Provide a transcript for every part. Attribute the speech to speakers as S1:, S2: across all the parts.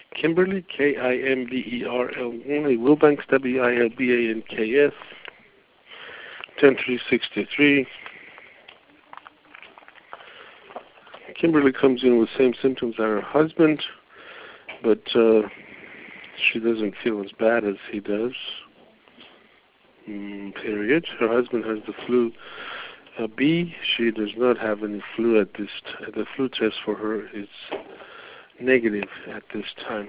S1: Kimberly, Kimberl1, Wilbanks, Wilbanks, 10363. Kimberly comes in with same symptoms as her husband, but she doesn't feel as bad as he does. Period. Her husband has the flu B. She does not have any flu at this the flu test for her is negative at this time.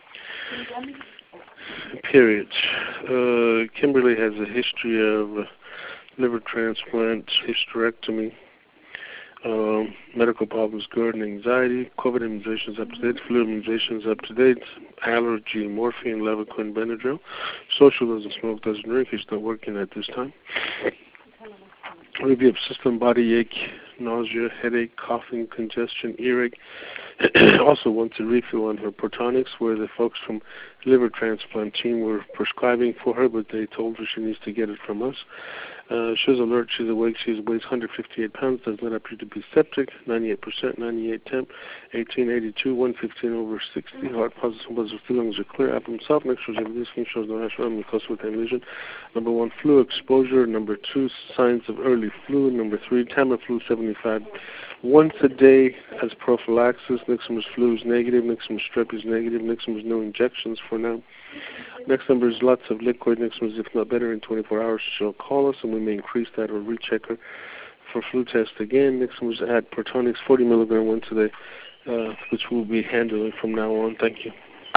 S1: Period. Kimberly has a history of liver transplant, hysterectomy, medical problems, GERD and anxiety, COVID immunizations up to date, flu immunizations up to date, allergy, morphine, Levaquin, Benadryl. Social doesn't smoke, doesn't drink. He's not working at this time. Review of system, body ache, nausea, headache, coughing, congestion, earache. Also wants a refill on her Protonix, where the folks from liver transplant team were prescribing for her, but they told her she needs to get it from us. She's alert, she's awake, she weighs 158 pounds, does not appear to be septic, 98%, 98 temp, 1882, 115 over 60, heart positive, lungs are clear, abdomen soft, next shows everything, skin shows no national mucosal with lesion. Number 1, flu exposure. Number 2, signs of early flu. Number 3, Tamiflu 75 once a day as prophylaxis. Nixon's flu is negative, Nixon's strep is negative, Nixon's no injections for now. Next number is lots of liquid. Nixon's, if not better, in 24 hours she'll call us and we may increase that or recheck her for flu test again. Nixon's add Protonix 40 milligram once a day, which we'll be handling from now on. Thank you.